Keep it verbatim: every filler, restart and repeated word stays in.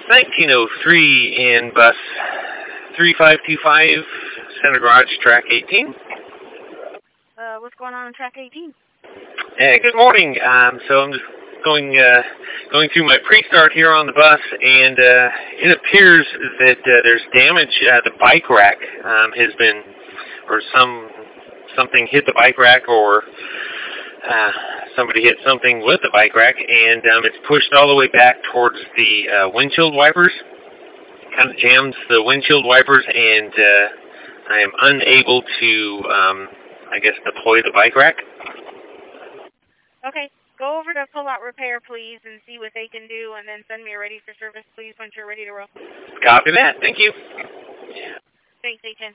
nineteen oh three in bus three five two five, Center Garage, track eighteen. Uh, what's going on in track eighteen? Hey, good morning. Um, so I'm just going uh, going through my pre-start here on the bus, and uh, it appears that uh, there's damage. Uh, the bike rack um, has been, or some something hit the bike rack, or uh, somebody hit something with the bike rack, and um, it's pushed all the way back towards the uh, windshield wipers. Kind of jams the windshield wipers, and uh, I am unable to, um, I guess, deploy the bike rack. Okay, go over to Pull Out Repair, please, and see what they can do, and then send me a ready for service, please, once you're ready to roll. Copy that. Thank you. Thanks, H N.